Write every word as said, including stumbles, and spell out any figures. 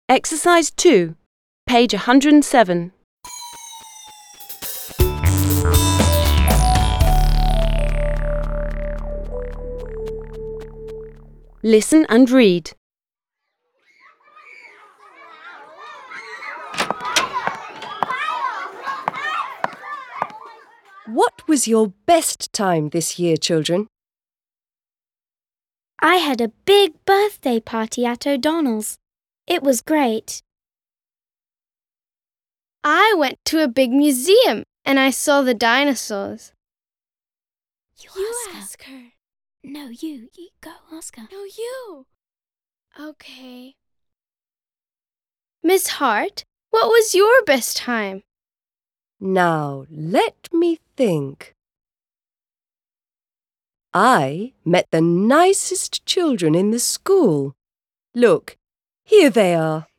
Exercise two, page one hundred and seven. Listen and read. What was your best time this year, children? I had a big birthday party at O'Donnell's. It was great. I went to a big museum and I saw the dinosaurs. You, You ask, ask her. her. No, you. You go ask her. No, you. Okay. Miss Hart, what was your best time? Now, let me think. I met the nicest children in the school. Look, here they are.